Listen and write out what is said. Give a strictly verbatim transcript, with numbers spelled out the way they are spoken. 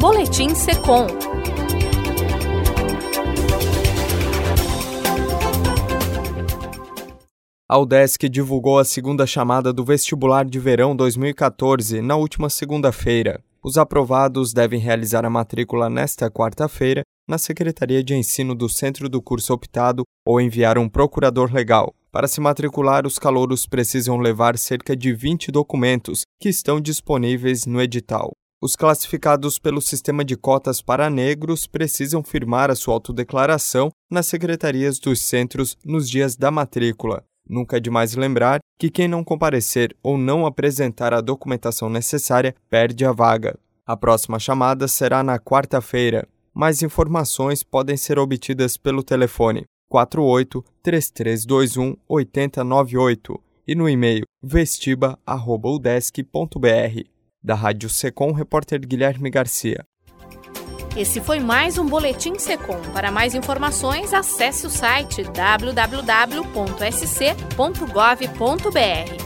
Boletim Secom. A UDESC divulgou a segunda chamada do Vestibular de Verão dois mil e quatorze na última segunda-feira. Os aprovados devem realizar a matrícula nesta quarta-feira na Secretaria de Ensino do centro do curso optado ou enviar um procurador legal. Para se matricular, os calouros precisam levar cerca de vinte documentos que estão disponíveis no edital. Os classificados pelo sistema de cotas para negros precisam firmar a sua autodeclaração nas secretarias dos centros nos dias da matrícula. Nunca é demais lembrar que quem não comparecer ou não apresentar a documentação necessária perde a vaga. A próxima chamada será na quarta-feira. Mais informações podem ser obtidas pelo telefone quatro oito, três três dois um, oito zero nove oito e no e-mail vestiba arroba udesc ponto br. Da Rádio Secom, repórter Guilherme Garcia. Esse foi mais um Boletim Secom. Para mais informações, acesse o site w w w ponto s c ponto gov ponto b r.